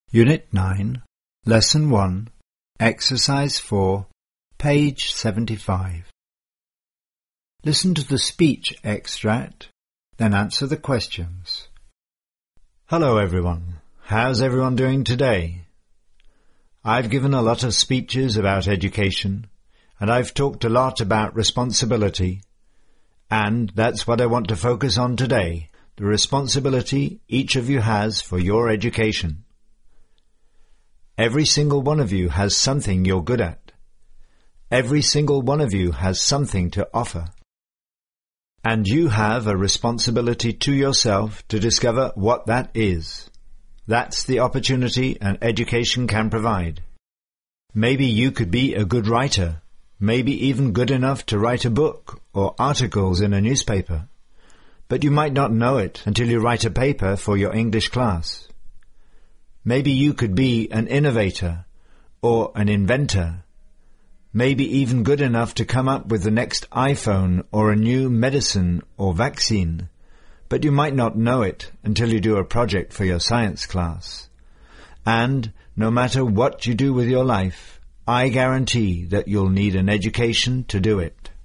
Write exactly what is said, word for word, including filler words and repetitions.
Unit nine, Lesson one, Exercise four, page seventy-five. Listen to the speech extract, then answer the questions. Hello everyone. How's everyone doing today? I've given a lot of speeches about education, and I've talked a lot about responsibility, and that's what I want to focus on today, the responsibility each of you has for your education. Every single one of you has something you're good at. Every single one of you has something to offer. And you have a responsibility to yourself to discover what that is. That's the opportunity an education can provide. Maybe you could be a good writer, maybe even good enough to write a book or articles in a newspaper. But you might not know it until you write a paper for your English class. Maybe you could be an innovator or an inventor, maybe even good enough to come up with the next iPhone or a new medicine or vaccine, but you might not know it until you do a project for your science class. And no matter what you do with your life, I guarantee that you'll need an education to do it.